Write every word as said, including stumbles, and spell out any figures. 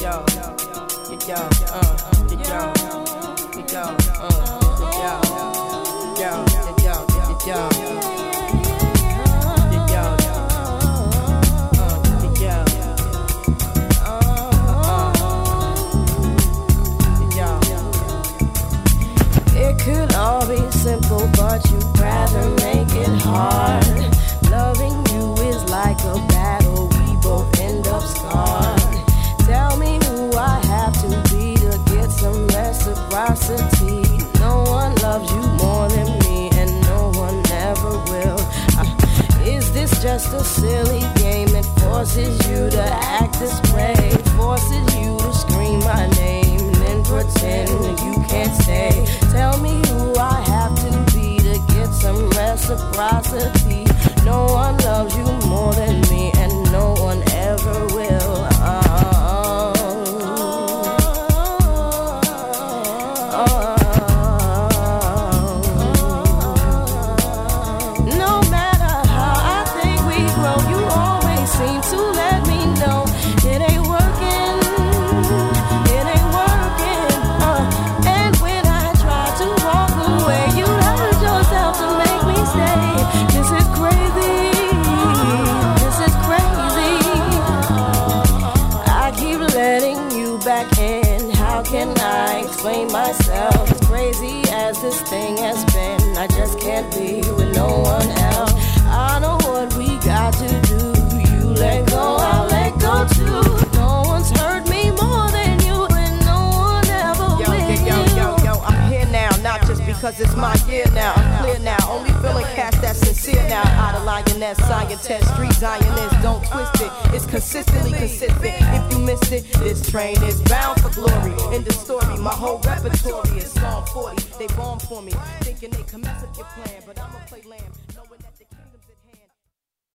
yo, yo, yo, uh, yo, yo, yo, uh, yo, yo, yo, yo, yo, yo. Could all be simple, but you'd rather make it hard. Loving you is like a battle, we both end up scarred. Tell me who I have to be to get some reciprocity. No one loves you more than me, and no one ever will. Uh, is this just a silly game that forces you to act this way? Forces you to scream my name and then pretend you can't stay. Tell me who I have to be to get some reciprocity. No one loves you more than me, and no one ever will. Uh, uh, no matter how I think we grow, you always seem to let me know it ain't working. It ain't working. Uh, and when I try to walk away, you hurt yourself to make me stay. This is crazy. This is crazy. I keep letting you back in. How can I explain myself? As crazy as this thing has been, I just can't be with no one else. I know what we got to do. You let go, I'll let go too. No one's hurt me more than you, and no one ever Yo, will. yo, yo, yo, yo, I'm here now, not just because it's my year now. I'm clear now, only feeling cats that's sincere now. Out of lioness, scientist, street zionist, don't twist it. It's consistently consistent. If you missed it, this train is bound for glory. In the story, my whole repertoire is Psalm forty. They bomb for me, thinking they can mess up your plan, but I'ma play lamb, knowing that